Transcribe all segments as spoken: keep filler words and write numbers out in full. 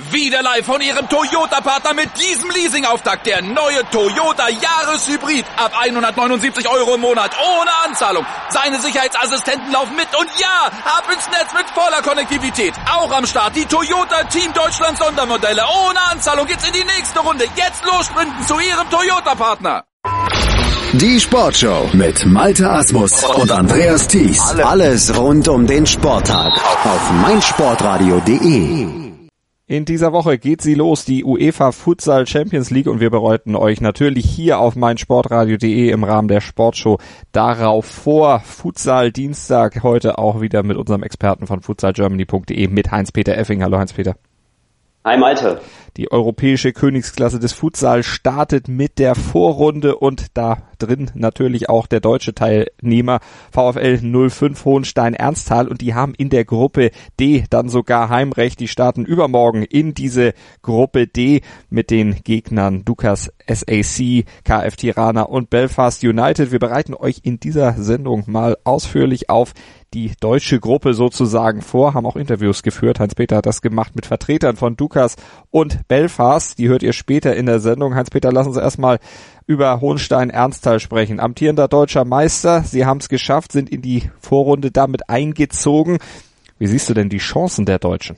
Wieder live von Ihrem Toyota-Partner mit diesem Leasing-Auftakt. Der neue Toyota Jahreshybrid. Ab hundertneunundsiebzig Euro im Monat. Ohne Anzahlung. Seine Sicherheitsassistenten laufen mit. Und ja, ab ins Netz mit voller Konnektivität. Auch am Start die Toyota Team Deutschland Sondermodelle. Ohne Anzahlung geht's in die nächste Runde. Jetzt los sprinten zu Ihrem Toyota-Partner. Die Sportshow mit Malte Asmus und Andreas Thies. Alles rund um den Sporttag auf meinsportradio punkt de. In dieser Woche geht sie los, die UEFA Futsal Champions League, und wir bereiten euch natürlich hier auf meinsportradio punkt de im Rahmen der Sportshow darauf vor. Futsal Dienstag heute auch wieder mit unserem Experten von futsal germany punkt de, mit Heinz-Peter Effing. Hallo Heinz-Peter. Hi Malte. Die europäische Königsklasse des Futsal startet mit der Vorrunde und da drin natürlich auch der deutsche Teilnehmer VfL null fünf Hohenstein-Ernsthal, und die haben in der Gruppe D dann sogar Heimrecht. Die starten übermorgen in diese Gruppe D mit den Gegnern Dukas S A C, K F Tirana und Belfast United. Wir bereiten euch in dieser Sendung mal ausführlich auf die deutsche Gruppe sozusagen vor, haben auch Interviews geführt. Heinz-Peter hat das gemacht mit Vertretern von Dukas und Belfast. Die hört ihr später in der Sendung. Heinz-Peter, lass uns erstmal über Hohenstein-Ernsthal sprechen. Amtierender deutscher Meister, sie haben es geschafft, sind in die Vorrunde damit eingezogen. Wie siehst du denn die Chancen der Deutschen?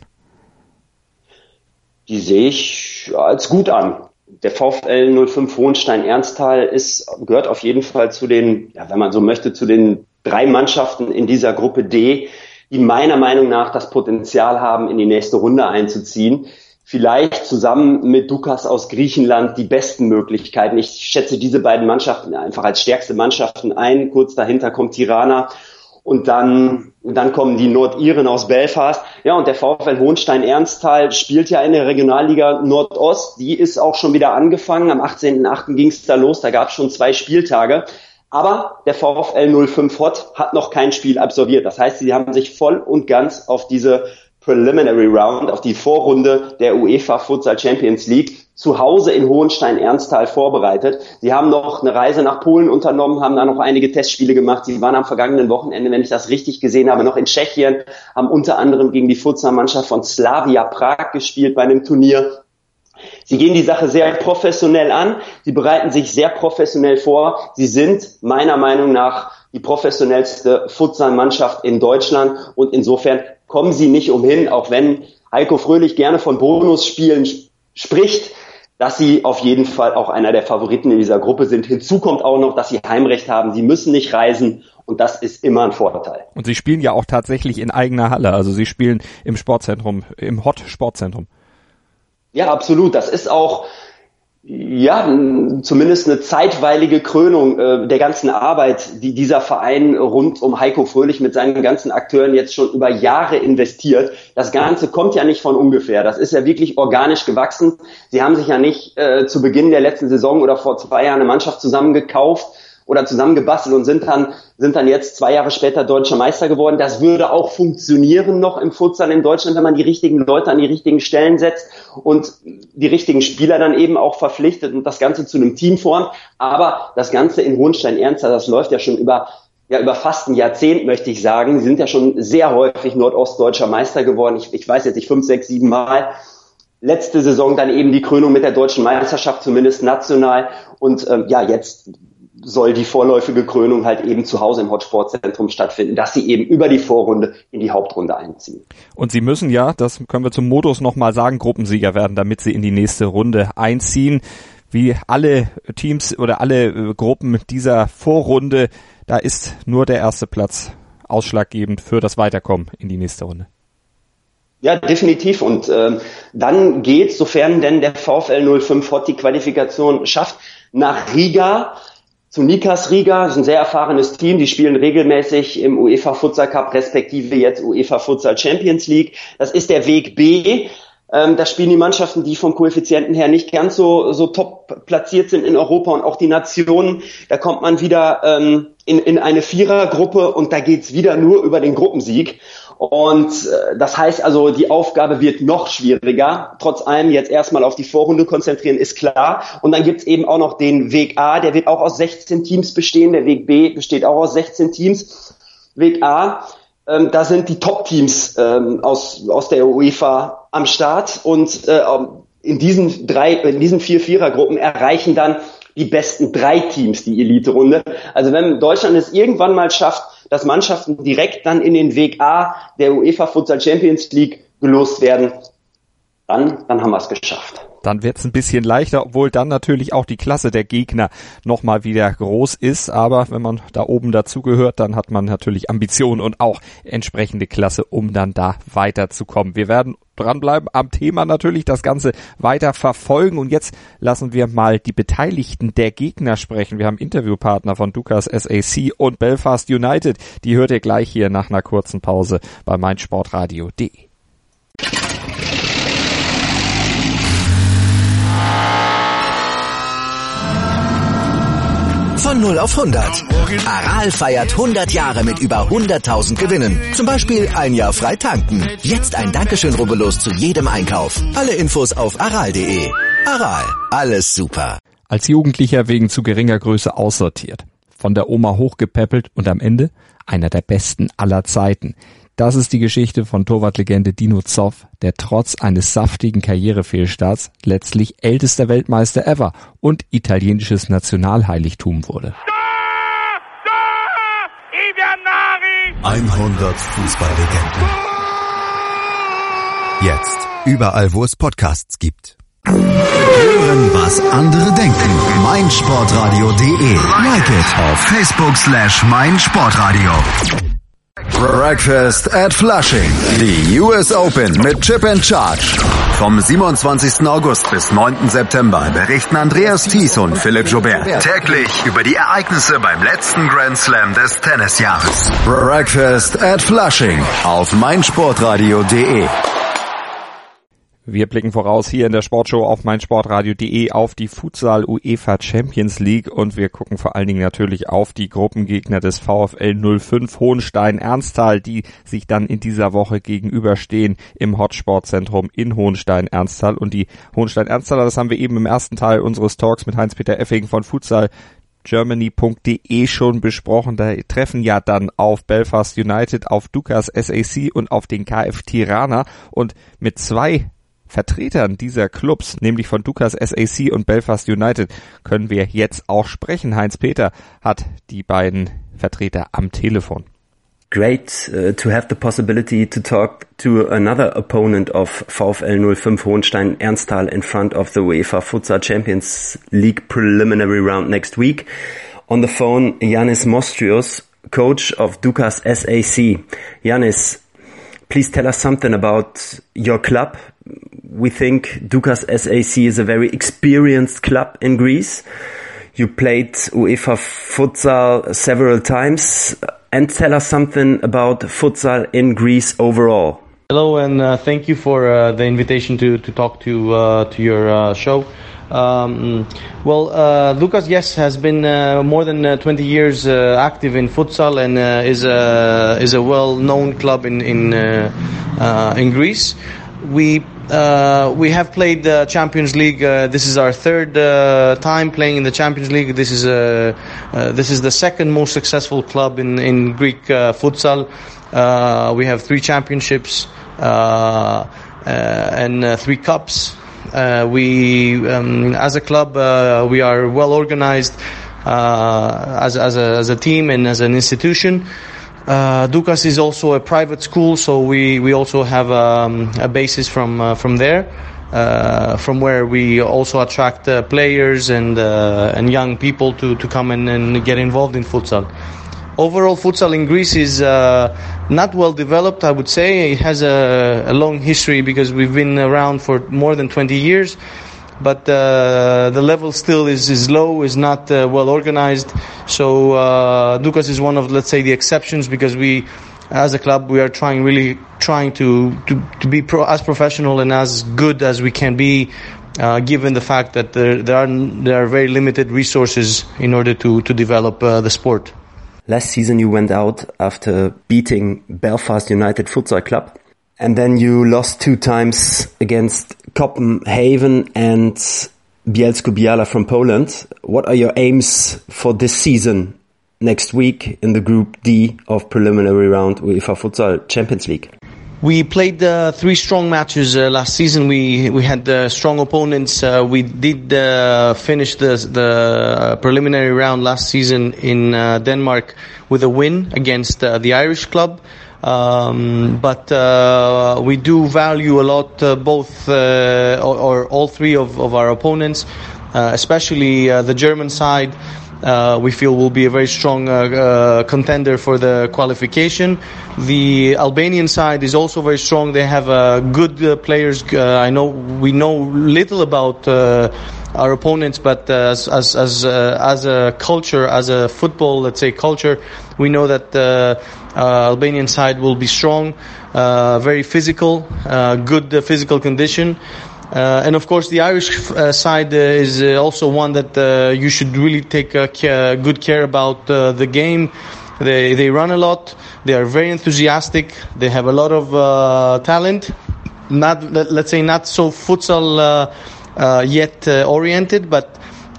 Die sehe ich als gut an. Der VfL null fünf Hohenstein-Ernsthal ist, gehört auf jeden Fall zu den, ja, wenn man so möchte, zu den drei Mannschaften in dieser Gruppe D, die meiner Meinung nach das Potenzial haben, in die nächste Runde einzuziehen. Vielleicht zusammen mit Dukas aus Griechenland die besten Möglichkeiten. Ich schätze diese beiden Mannschaften einfach als stärkste Mannschaften ein. Kurz dahinter kommt Tirana und dann, dann kommen die Nordiren aus Belfast. Ja, und der VfL Hohenstein-Ernsthal spielt ja in der Regionalliga Nordost. Die ist auch schon wieder angefangen. Am achtzehnten achten ging es da los. Da gab es schon zwei Spieltage. Aber der VfL null fünf Hott hat noch kein Spiel absolviert. Das heißt, sie haben sich voll und ganz auf diese Preliminary Round, auf die Vorrunde der UEFA Futsal Champions League zu Hause in Hohenstein-Ernsthal vorbereitet. Sie haben noch eine Reise nach Polen unternommen, haben da noch einige Testspiele gemacht. Sie waren am vergangenen Wochenende, wenn ich das richtig gesehen habe, noch in Tschechien, haben unter anderem gegen die Futsal-Mannschaft von Slavia Prag gespielt bei einem Turnier. Sie gehen die Sache sehr professionell an, sie bereiten sich sehr professionell vor. Sie sind meiner Meinung nach die professionellste Futsal-Mannschaft in Deutschland und insofern kommen sie nicht umhin, auch wenn Heiko Fröhlich gerne von Bonusspielen spricht, dass sie auf jeden Fall auch einer der Favoriten in dieser Gruppe sind. Hinzu kommt auch noch, dass sie Heimrecht haben, sie müssen nicht reisen und das ist immer ein Vorteil. Und sie spielen ja auch tatsächlich in eigener Halle, also sie spielen im Sportzentrum, im Hott Sportzentrum. Ja, absolut. Das ist auch, ja, zumindest eine zeitweilige Krönung äh, der ganzen Arbeit, die dieser Verein rund um Heiko Fröhlich mit seinen ganzen Akteuren jetzt schon über Jahre investiert. Das Ganze kommt ja nicht von ungefähr. Das ist ja wirklich organisch gewachsen. Sie haben sich ja nicht äh, zu Beginn der letzten Saison oder vor zwei Jahren eine Mannschaft zusammengekauft oder zusammengebastelt und sind dann sind dann jetzt zwei Jahre später deutscher Meister geworden. Das würde auch funktionieren noch im Futsal in Deutschland, wenn man die richtigen Leute an die richtigen Stellen setzt und die richtigen Spieler dann eben auch verpflichtet und das Ganze zu einem Team formt. Aber das Ganze in Hohenstein-Ernsthal, das läuft ja schon über ja über fast ein Jahrzehnt, möchte ich sagen. Sie sind ja schon sehr häufig nordostdeutscher Meister geworden. Ich, ich weiß jetzt nicht, fünf, sechs, sieben Mal. Letzte Saison dann eben die Krönung mit der deutschen Meisterschaft, zumindest national. Und ähm, ja, jetzt soll die vorläufige Krönung halt eben zu Hause im Hott Sportzentrum stattfinden, dass sie eben über die Vorrunde in die Hauptrunde einziehen. Und sie müssen ja, das können wir zum Modus nochmal sagen, Gruppensieger werden, damit sie in die nächste Runde einziehen. Wie alle Teams oder alle Gruppen dieser Vorrunde, da ist nur der erste Platz ausschlaggebend für das Weiterkommen in die nächste Runde. Ja, definitiv. Und ähm, dann geht, sofern denn der VfL null fünf Hott die Qualifikation schafft, nach Riga, zu Nikas Riga. Das ist ein sehr erfahrenes Team. Die spielen regelmäßig im UEFA Futsal Cup, respektive jetzt UEFA Futsal Champions League. Das ist der Weg B. Ähm, da spielen die Mannschaften, die vom Koeffizienten her nicht ganz so, so top platziert sind in Europa und auch die Nationen. Da kommt man wieder ähm, in, in eine Vierergruppe und da geht's wieder nur über den Gruppensieg. Und äh, das heißt also, die Aufgabe wird noch schwieriger. Trotz allem jetzt erstmal auf die Vorrunde konzentrieren, ist klar. Und dann gibt's eben auch noch den Weg A, der wird auch aus sechzehn Teams bestehen. Der Weg B besteht auch aus sechzehn Teams. Weg A, ähm, da sind die Top-Teams ähm, aus, aus der UEFA am Start und äh, in diesen drei, in diesen vier Vierergruppen erreichen dann die besten drei Teams die Elite-Runde. Also wenn Deutschland es irgendwann mal schafft, dass Mannschaften direkt dann in den Weg A der UEFA Futsal Champions League gelost werden, dann, dann haben wir es geschafft. Dann wird es ein bisschen leichter, obwohl dann natürlich auch die Klasse der Gegner nochmal wieder groß ist. Aber wenn man da oben dazugehört, dann hat man natürlich Ambitionen und auch entsprechende Klasse, um dann da weiterzukommen. Wir werden dranbleiben am Thema natürlich, das Ganze weiter verfolgen. Und jetzt lassen wir mal die Beteiligten der Gegner sprechen. Wir haben Interviewpartner von Dukas S A C und Belfast United. Die hört ihr gleich hier nach einer kurzen Pause bei meinsportradio punkt de. Von null auf hundert. Aral feiert hundert Jahre mit über hunderttausend Gewinnen. Zum Beispiel ein Jahr frei tanken. Jetzt ein Dankeschön, rubbellos zu jedem Einkauf. Alle Infos auf aral punkt de. Aral, alles super. Als Jugendlicher wegen zu geringer Größe aussortiert. Von der Oma hochgepäppelt und am Ende einer der besten aller Zeiten. Das ist die Geschichte von Torwartlegende Dino Zoff, der trotz eines saftigen Karrierefehlstarts letztlich ältester Weltmeister ever und italienisches Nationalheiligtum wurde. hundert Fußballlegenden. Jetzt überall, wo es Podcasts gibt. Hören, was andere denken. meinsportradio punkt de. Like it auf Facebook slash meinsportradio. Breakfast at Flushing. Die U S Open mit Chip and Charge. Vom siebenundzwanzigsten August bis neunten September berichten Andreas Thies und Philipp Joubert täglich über die Ereignisse beim letzten Grand Slam des Tennisjahres. Breakfast at Flushing auf meinsportradio punkt de. Wir blicken voraus hier in der Sportshow auf meinsportradio punkt de auf die Futsal UEFA Champions League und wir gucken vor allen Dingen natürlich auf die Gruppengegner des VfL null fünf Hohenstein Ernsthal, die sich dann in dieser Woche gegenüberstehen im Hotsport-Zentrum in Hohenstein Ernsthal. Und die Hohenstein Ernsthaler, das haben wir eben im ersten Teil unseres Talks mit Heinz-Peter Effing von futsal germany punkt de schon besprochen. Da treffen ja dann auf Belfast United, auf Dukas S A C und auf den K F Tirana und mit zwei Vertretern dieser Clubs, nämlich von Dukas S A C und Belfast United, können wir jetzt auch sprechen. Heinz-Peter hat die beiden Vertreter am Telefon. Great uh, to have the possibility to talk to another opponent of VfL null fünf Hohenstein Ernsthal in front of the UEFA Futsal Champions League preliminary round next week. On the phone, Yanis Mostrios, coach of Dukas S A C. Yanis, please tell us something about your club. We think Dukas S A C is a very experienced club in Greece. You played UEFA Futsal several times. And tell us something about futsal in Greece overall. Hello, and uh, thank you for uh, the invitation to, to talk to uh, to your uh, show. Um, well, uh, Dukas, yes, has been uh, more than uh, twenty years uh, active in futsal and uh, is a is a well-known club in in uh, uh, in Greece. We uh, we have played the Champions League. Uh, this is our third uh, time playing in the Champions League. This is a uh, this is the second most successful club in in Greek uh, futsal. Uh, we have three championships uh, uh, and uh, three cups. Uh, we, um, as a club, uh, we are well organized uh, as as a as a team and as an institution. Uh, Dukas is also a private school, so we, we also have um, a basis from uh, from there, uh, from where we also attract uh, players and uh, and young people to, to come in and get involved in futsal. Overall, futsal in Greece is uh, not well developed, I would say. It has a, a long history because we've been around for more than twenty years. But uh, the level still is, is low, is not uh, well organized. So uh, Dukas is one of, let's say, the exceptions because we, as a club, we are trying really trying to to, to be pro, as professional and as good as we can be, uh, given the fact that there there are there are very limited resources in order to to develop uh, the sport. Last season you went out after beating Belfast United Futsal Club. And then you lost two times against Copenhagen and Bielsko-Biała from Poland. What are your aims for this season, next week in the Group D of preliminary round UEFA Futsal Champions League? We played uh, three strong matches uh, last season. We we had uh, strong opponents. Uh, we did uh, finish the the preliminary round last season in uh, Denmark with a win against uh, the Irish club. Um, but uh, we do value a lot uh, both uh, or, or all three of, of our opponents, uh, especially uh, the German side. Uh, we feel will be a very strong uh, uh, contender for the qualification. The Albanian side is also very strong. They have uh, good uh, players. Uh, I know we know little about uh, our opponents, but uh, as as as, uh, as a culture, as a football, let's say culture, we know that the uh, uh, Albanian side will be strong, uh, very physical, uh, good uh, physical condition. Uh, and of course, the Irish uh, side uh, is uh, also one that uh, you should really take uh, care, good care about uh, the game. They they run a lot. They are very enthusiastic. They have a lot of uh, talent. Not let's say not so futsal uh, uh, yet uh, oriented, but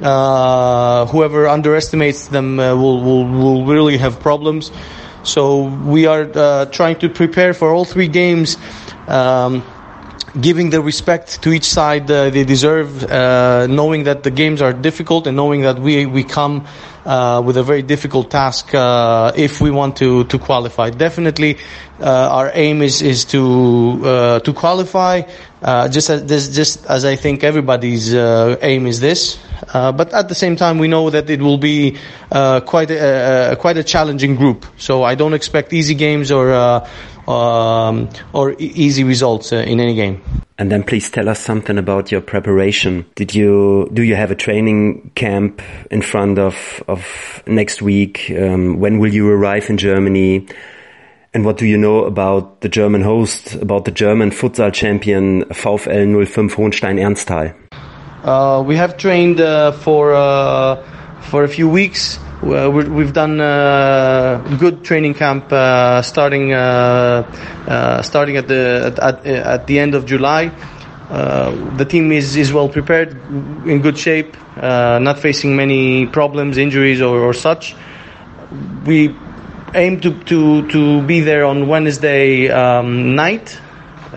uh, whoever underestimates them uh, will will will really have problems. So we are uh, trying to prepare for all three games. Um, giving the respect to each side uh, they deserve, uh, knowing that the games are difficult and knowing that we we come uh, with a very difficult task uh, if we want to to qualify. Definitely, uh, our aim is is to uh, to qualify. Uh, just as this, just as I think everybody's uh, aim is this. Uh, but at the same time, we know that it will be uh, quite a, a quite a challenging group. So I don't expect easy games or uh, um, or e- easy results uh, in any game. And then please tell us something about your preparation. Did you do you have a training camp in front of of next week? Um, when will you arrive in Germany? And what do you know about the German host, about the German futsal champion VfL null fünf Hohenstein-Ernsthal? Uh, we have trained uh, for uh, for a few weeks. Uh, we've done a good training camp uh, starting uh, uh, starting at the at, at the end of July. Uh, the team is, is well prepared, in good shape, uh, not facing many problems, injuries or, or such. We aim to, to, to be there on Wednesday um, night uh,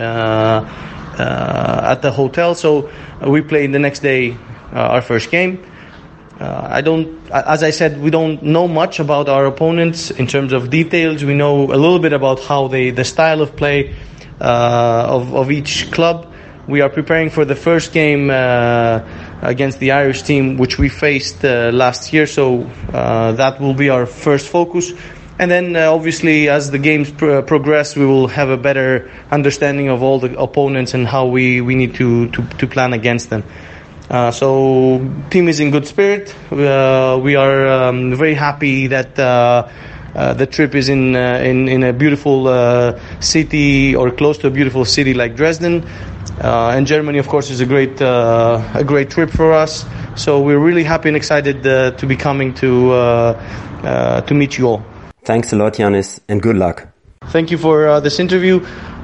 uh, at the hotel. So we play the next day uh, our first game. Uh, I don't, as I said, we don't know much about our opponents in terms of details. We know a little bit about how they, the style of play uh, of, of each club. We are preparing for the first game uh, against the Irish team, which we faced uh, last year. So uh, that will be our first focus. And then, uh, obviously, as the games pr- progress, we will have a better understanding of all the opponents and how we, we need to, to, to plan against them. Uh, so, team is in good spirit. Uh, we are um, very happy that uh, uh, the trip is in uh, in, in a beautiful uh, city or close to a beautiful city like Dresden. Uh, and Germany, of course, is a great uh, a great trip for us. So we're really happy and excited uh, to be coming to uh, uh, to meet you all. Thanks a lot, Yannis, and good luck. Thank you for uh, this interview.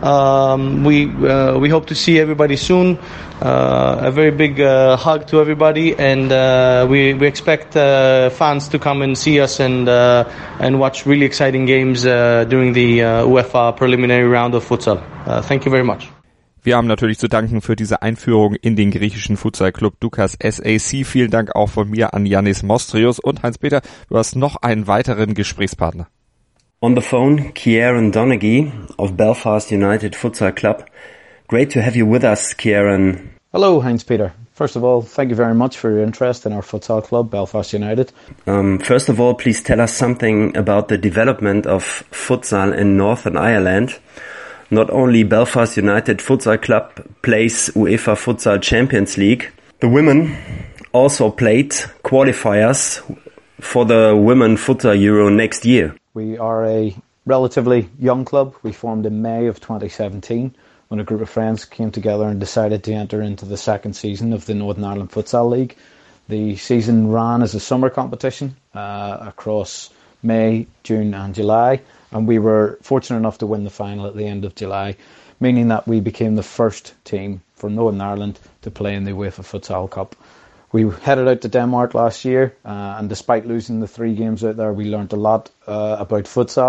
Um, we uh, we hope to see everybody soon. Uh, a very big uh, hug to everybody, and uh, we we expect uh, fans to come and see us and uh, and watch really exciting games uh, during the uh, UEFA preliminary round of futsal. Uh, thank you very much. Wir haben natürlich zu danken für diese Einführung in den griechischen Futsal-Club Doukas S A C. Vielen Dank auch von mir an Yannis Mostrios. Und Heinz-Peter, du hast noch einen weiteren Gesprächspartner. On the phone, Kieran Donaghy of Belfast United Futsal Club. Great to have you with us, Kieran. Hello, Heinz-Peter. First of all, thank you very much for your interest in our futsal club, Belfast United. Um, first of all, please tell us something about the development of futsal in Northern Ireland. Not only Belfast United Futsal Club plays UEFA Futsal Champions League, the women also played qualifiers for the Women Futsal Euro next year. We are a relatively young club. We formed in May of twenty seventeen when a group of friends came together and decided to enter into the second season of the Northern Ireland Futsal League. The season ran as a summer competition uh, across May, June and July. And we were fortunate enough to win the final at the end of July, meaning that we became the first team from Northern Ireland to play in the UEFA Futsal Cup. We headed out to Denmark last year, uh, and despite losing the three games out there, we learnt a lot uh, about futsal.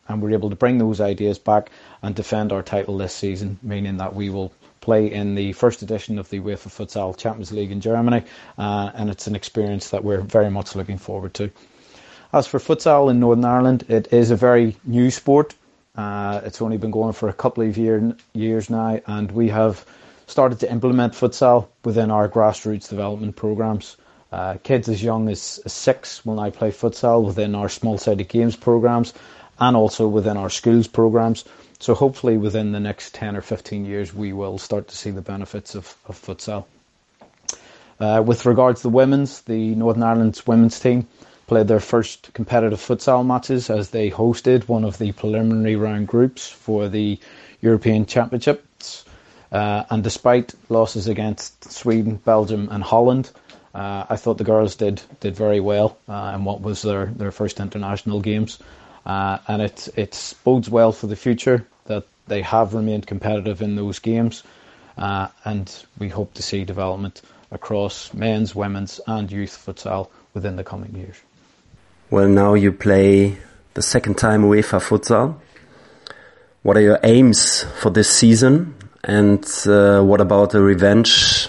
and we're able to bring those ideas back and defend our title this season, meaning that we will play in the first edition of the UEFA Futsal Champions League in Germany, uh, and it's an experience that we're very much looking forward to. As for futsal in Northern Ireland, it is a very new sport. Uh, it's only been going for a couple of year, years now, and we have started to implement futsal within our grassroots development programs. Uh, kids as young as six will now play futsal within our small-sided games programs and also within our schools programs. So hopefully within the next ten or fifteen years we will start to see the benefits of, of futsal. Uh, with regards to the women's, the Northern Ireland's women's team played their first competitive futsal matches as they hosted one of the preliminary round groups for the European Championships. Uh, and despite losses against Sweden, Belgium and Holland, uh, I thought the girls did did very well uh, in what was their, their first international games. Uh, and it, it bodes well for the future that they have remained competitive in those games. Uh, and we hope to see development across men's, women's and youth futsal within the coming years. Well, now you play the second time UEFA Futsal. What are your aims for this season? And uh, what about a revenge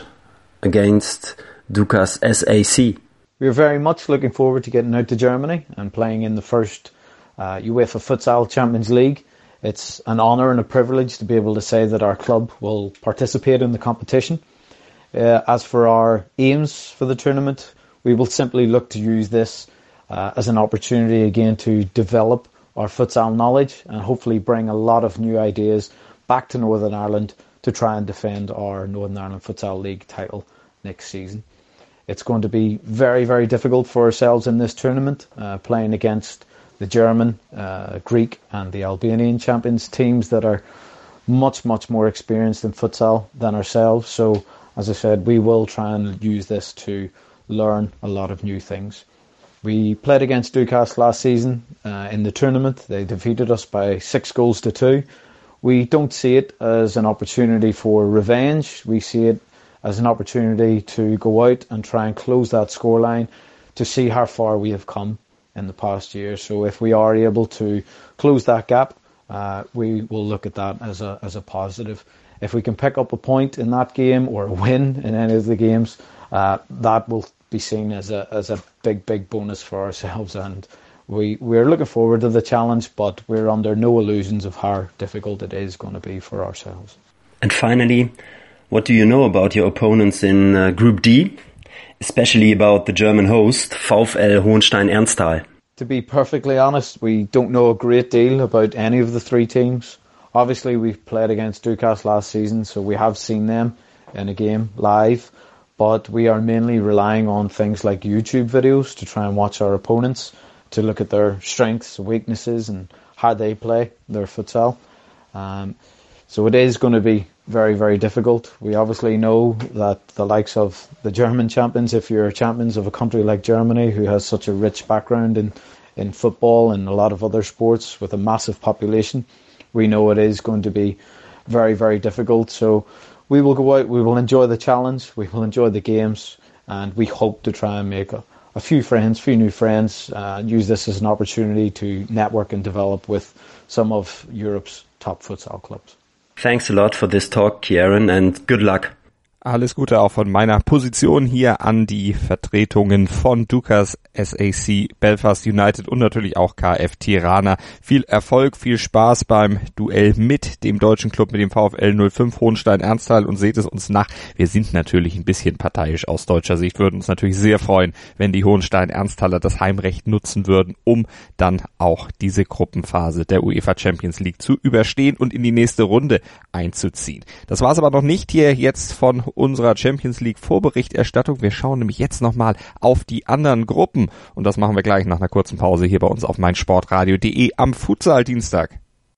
against Dukas S A C? We're very much looking forward to getting out to Germany and playing in the first uh, UEFA Futsal Champions League. It's an honour and a privilege to be able to say that our club will participate in the competition. Uh, as for our aims for the tournament, we will simply look to use this uh, as an opportunity again to develop our futsal knowledge and hopefully bring a lot of new ideas back to Northern Ireland to try and defend our Northern Ireland Futsal League title next season. It's going to be very, very difficult for ourselves in this tournament, uh, playing against the German, uh, Greek and the Albanian champions, teams that are much, much more experienced in futsal than ourselves. So, as I said, we will try and use this to learn a lot of new things. We played against Dukas last season uh, in the tournament. They defeated us by six goals to two. We don't see it as an opportunity for revenge. We see it as an opportunity to go out and try and close that scoreline to see how far we have come in the past year. So if we are able to close that gap, uh, we will look at that as a as a positive. If we can pick up a point in that game or a win in any of the games, uh, that will be seen as a as a big, big bonus for ourselves. And we, we're looking forward to the challenge, but we're under no illusions of how difficult it is going to be for ourselves. And finally, what do you know about your opponents in uh, Group D, especially about the German host, VfL Hohenstein-Ernsthal? To be perfectly honest, we don't know a great deal about any of the three teams. Obviously, we've played against Dukas last season, so we have seen them in a game live, but we are mainly relying on things like YouTube videos to try and watch our opponents, to look at their strengths, weaknesses and how they play their futsal. Um, so it is going to be very, very difficult. We obviously know that the likes of the German champions, if you're champions of a country like Germany who has such a rich background in, in football and a lot of other sports with a massive population, we know it is going to be very, very difficult. So we will go out, we will enjoy the challenge, we will enjoy the games, and we hope to try and make a, a few friends, few new friends, uh, and use this as an opportunity to network and develop with some of Europe's top futsal clubs. Thanks a lot for this talk, Kieran, and good luck. Alles Gute auch von meiner Position hier an die Vertretungen von Dukas S A C, Belfast United und natürlich auch K F Tirana. Viel Erfolg, viel Spaß beim Duell mit dem deutschen Club, mit dem VfL null fünf Hohenstein-Ernsthal, und seht es uns nach. Wir sind natürlich ein bisschen parteiisch aus deutscher Sicht, würden uns natürlich sehr freuen, wenn die Hohenstein-Ernsthaler das Heimrecht nutzen würden, um dann auch diese Gruppenphase der UEFA Champions League zu überstehen und in die nächste Runde einzuziehen. Das war's aber noch nicht hier jetzt von unserer Champions League Vorberichterstattung. Wir schauen nämlich jetzt nochmal auf die anderen Gruppen und das machen wir gleich nach einer kurzen Pause hier bei uns auf meinsportradio punkt de am Futsal-Dienstag.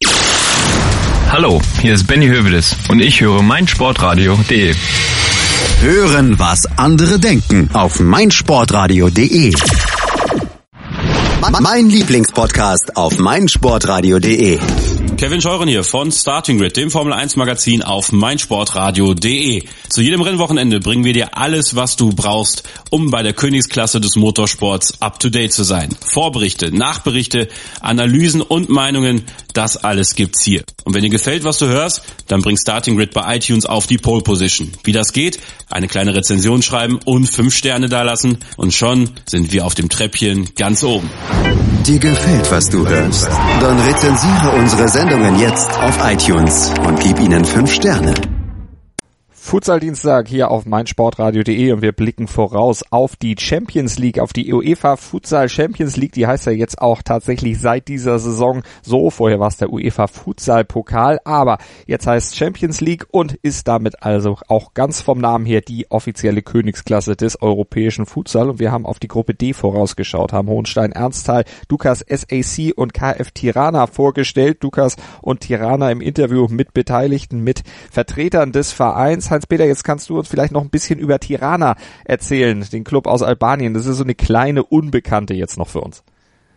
Hallo, hier ist Benny Hövedes und ich höre meinsportradio punkt de. Hören, was andere denken auf meinsportradio punkt de. Mein Lieblingspodcast auf meinsportradio punkt de. Kevin Scheuren hier von Starting Grid, dem Formel eins Magazin auf meinsportradio punkt de. Zu jedem Rennwochenende bringen wir dir alles, was du brauchst, um bei der Königsklasse des Motorsports up to date zu sein. Vorberichte, Nachberichte, Analysen und Meinungen, das alles gibt's hier. Und wenn dir gefällt, was du hörst, dann bring Starting Grid bei iTunes auf die Pole Position. Wie das geht? Eine kleine Rezension schreiben und fünf Sterne dalassen und schon sind wir auf dem Treppchen ganz oben. Dir gefällt, was du hörst? Dann rezensiere unsere Sendungen jetzt auf iTunes und gib ihnen fünf Sterne. Futsal-Dienstag hier auf meinsportradio punkt de und wir blicken voraus auf die Champions League, auf die UEFA Futsal Champions League. Die heißt ja jetzt auch tatsächlich seit dieser Saison so. Vorher war es der UEFA Futsal Pokal, aber jetzt heißt Champions League und ist damit also auch ganz vom Namen her die offizielle Königsklasse des europäischen Futsal. Und wir haben auf die Gruppe D vorausgeschaut, haben Hohenstein Ernsthal, Dukas S A C und K F Tirana vorgestellt. Dukas und Tirana im Interview mit Beteiligten, mit Vertretern des Vereins. Hans-Peter, jetzt kannst du uns vielleicht noch ein bisschen über Tirana erzählen, den Club aus Albanien. Das ist so eine kleine Unbekannte jetzt noch für uns.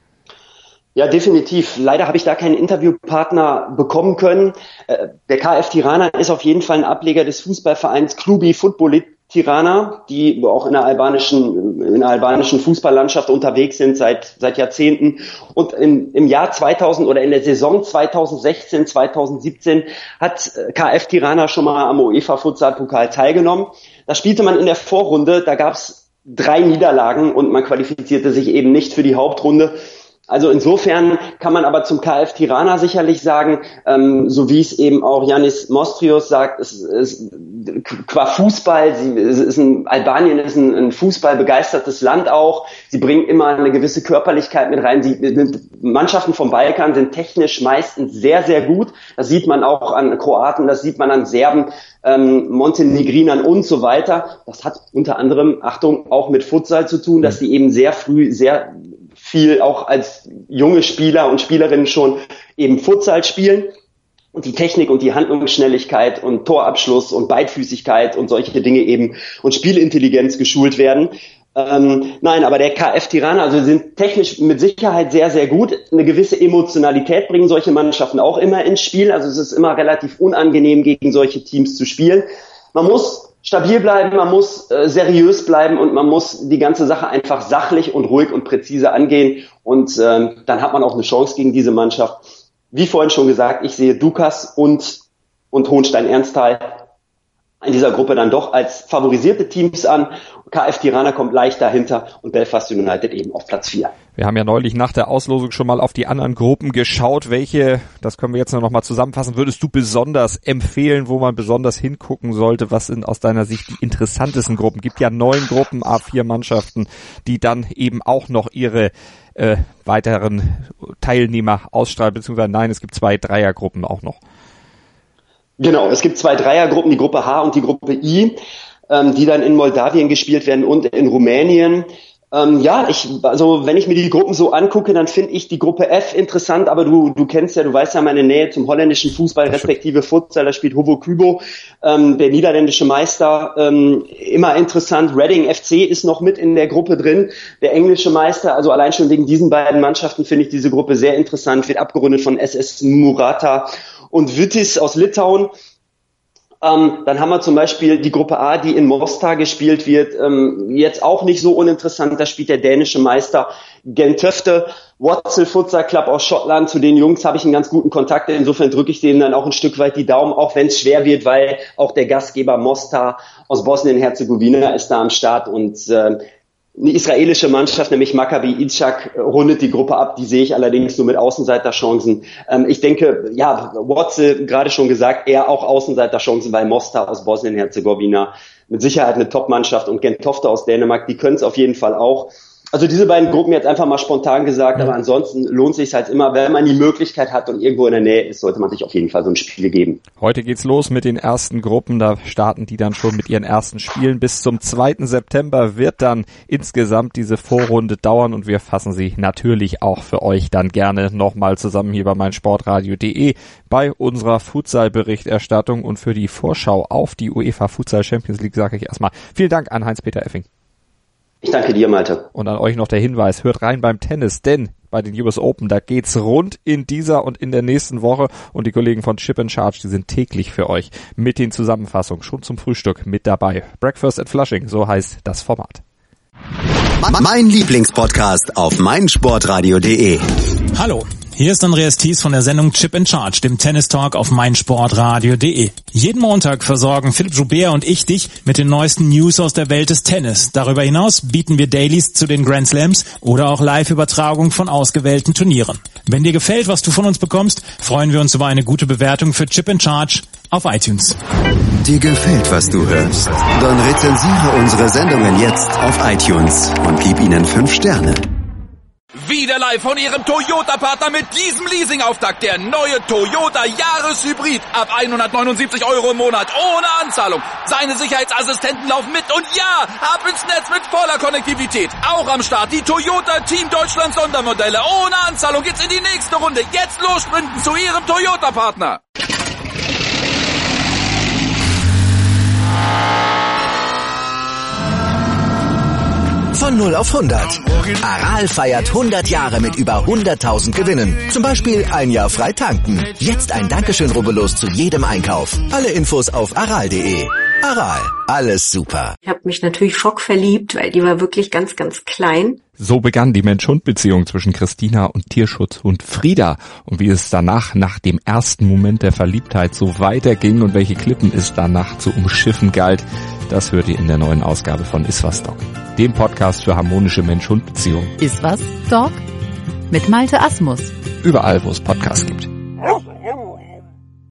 Ja, definitiv. Leider habe ich da keinen Interviewpartner bekommen können. Der K F Tirana ist auf jeden Fall ein Ableger des Fußballvereins Klubi Futbol Tirana, die auch in der albanischen, in der albanischen Fußballlandschaft unterwegs sind seit, seit Jahrzehnten. Und im, im Jahr zweitausend oder in der Saison zweitausendsechzehn, zweitausendsiebzehn hat K F Tirana schon mal am UEFA Futsal Pokal teilgenommen. Da spielte man in der Vorrunde, da gab es drei Niederlagen und man qualifizierte sich eben nicht für die Hauptrunde. Also insofern kann man aber zum K F Tirana sicherlich sagen, ähm, so wie es eben auch Yannis Mostrios sagt, es ist qua Fußball, sie, es ist ein, Albanien ist ein, ein fußballbegeistertes Land auch. Sie bringen immer eine gewisse Körperlichkeit mit rein. Die Mannschaften vom Balkan sind technisch meistens sehr, sehr gut. Das sieht man auch an Kroaten, das sieht man an Serben, ähm, Montenegrinern und so weiter. Das hat unter anderem, Achtung, auch mit Futsal zu tun, dass die eben sehr früh, sehr viel auch als junge Spieler und Spielerinnen schon eben Futsal spielen und die Technik und die Handlungsschnelligkeit und Torabschluss und Beidfüßigkeit und solche Dinge eben und Spielintelligenz geschult werden. Ähm, nein, aber der K F Tirana, also sind technisch mit Sicherheit sehr, sehr gut. Eine gewisse Emotionalität bringen solche Mannschaften auch immer ins Spiel. Also es ist immer relativ unangenehm, gegen solche Teams zu spielen. Man muss stabil bleiben, man muss äh, seriös bleiben und man muss die ganze Sache einfach sachlich und ruhig und präzise angehen und ähm, dann hat man auch eine Chance gegen diese Mannschaft. Wie vorhin schon gesagt, ich sehe Dukas und und Hohenstein Ernsthal in dieser Gruppe dann doch als favorisierte Teams an. K F Tirana kommt leicht dahinter und Belfast United eben auf Platz vier. Wir haben ja neulich nach der Auslosung schon mal auf die anderen Gruppen geschaut. Welche, das können wir jetzt noch mal zusammenfassen, würdest du besonders empfehlen, wo man besonders hingucken sollte? Was sind aus deiner Sicht die interessantesten Gruppen? Gibt ja neun Gruppen, A vier Mannschaften, die dann eben auch noch ihre äh, weiteren Teilnehmer ausstrahlen, beziehungsweise nein, es gibt zwei Dreiergruppen auch noch. Genau, es gibt zwei Dreiergruppen, die Gruppe H und die Gruppe I, ähm, die dann in Moldawien gespielt werden und in Rumänien. Ähm, ja, ich, also wenn ich mir die Gruppen so angucke, dann finde ich die Gruppe F interessant, aber du, du kennst ja, du weißt ja meine Nähe zum holländischen Fußball, respektive Futsal, da spielt Hovo Kubo, ähm, der niederländische Meister, ähm, immer interessant. Reading F C ist noch mit in der Gruppe drin, der englische Meister, also allein schon wegen diesen beiden Mannschaften finde ich diese Gruppe sehr interessant, wird abgerundet von S S Murata und Vytis aus Litauen. Ähm, dann haben wir zum Beispiel die Gruppe A, die in Mostar gespielt wird, ähm, jetzt auch nicht so uninteressant, da spielt der dänische Meister Gentofte, Watzel Futsal Club aus Schottland, zu den Jungs habe ich einen ganz guten Kontakt, insofern drücke ich denen dann auch ein Stück weit die Daumen, auch wenn es schwer wird, weil auch der Gastgeber Mostar aus Bosnien-Herzegowina ist da am Start und äh, eine israelische Mannschaft, nämlich Maccabi Itzhak, rundet die Gruppe ab. Die sehe ich allerdings nur mit Außenseiterchancen. Ähm, ich denke, ja, Watzel, gerade schon gesagt, eher auch Außenseiterchancen, weil Mostar aus Bosnien-Herzegowina mit Sicherheit eine Top-Mannschaft und Gentofte aus Dänemark, die können es auf jeden Fall auch. Also diese beiden Gruppen jetzt einfach mal spontan gesagt, aber ansonsten lohnt sich halt immer, wenn man die Möglichkeit hat und irgendwo in der Nähe ist, sollte man sich auf jeden Fall so ein Spiel geben. Heute geht's los mit den ersten Gruppen, da starten die dann schon mit ihren ersten Spielen. Bis zum zweiten September wird dann insgesamt diese Vorrunde dauern und wir fassen sie natürlich auch für euch dann gerne nochmal zusammen hier bei meinsportradio punkt de bei unserer Futsal-Berichterstattung und für die Vorschau auf die UEFA Futsal Champions League sage ich erstmal vielen Dank an Heinz-Peter Effing. Ich danke dir, Malte. Und an euch noch der Hinweis, hört rein beim Tennis, denn bei den U S Open. Da geht's rund in dieser und in der nächsten Woche und die Kollegen von Chip and Charge, die sind täglich für euch mit den Zusammenfassungen schon zum Frühstück mit dabei. Breakfast at Flushing, so heißt das Format. Mein Lieblingspodcast auf meinsportradio punkt de. Hallo, hier ist Andreas Thies von der Sendung Chip and Charge, dem Tennis-Talk auf meinsportradio punkt de. Jeden Montag versorgen Philipp Joubert und ich dich mit den neuesten News aus der Welt des Tennis. Darüber hinaus bieten wir Dailies zu den Grand Slams oder auch Live-Übertragung von ausgewählten Turnieren. Wenn dir gefällt, was du von uns bekommst, freuen wir uns über eine gute Bewertung für Chip and Charge auf iTunes. Dir gefällt, was du hörst? Dann rezensiere unsere Sendungen jetzt auf iTunes und gib ihnen fünf Sterne. Wieder live von Ihrem Toyota-Partner mit diesem Leasing-Auftakt. Der neue Toyota Jahreshybrid. Ab hundertneunundsiebzig Euro im Monat. Ohne Anzahlung. Seine Sicherheitsassistenten laufen mit. Und ja, ab ins Netz mit voller Konnektivität. Auch am Start die Toyota Team Deutschland Sondermodelle. Ohne Anzahlung geht's in die nächste Runde. Jetzt los sprinten zu Ihrem Toyota-Partner. Von null auf hundert. Aral feiert hundert Jahre mit über hunderttausend Gewinnen. Zum Beispiel ein Jahr frei tanken. Jetzt ein Dankeschön, rubbellos zu jedem Einkauf. Alle Infos auf aral punkt de. Aral, alles super. Ich habe mich natürlich schockverliebt, weil die war wirklich ganz, ganz klein. So begann die Mensch-Hund-Beziehung zwischen Christina und Tierschutzhund Frieda. Und wie es danach, nach dem ersten Moment der Verliebtheit, so weiterging und welche Klippen es danach zu umschiffen galt, das hört ihr in der neuen Ausgabe von Iswas Dog, dem Podcast für harmonische Mensch-Hund-Beziehungen. Iswas Dog? Mit Malte Asmus. Überall, wo es Podcasts gibt.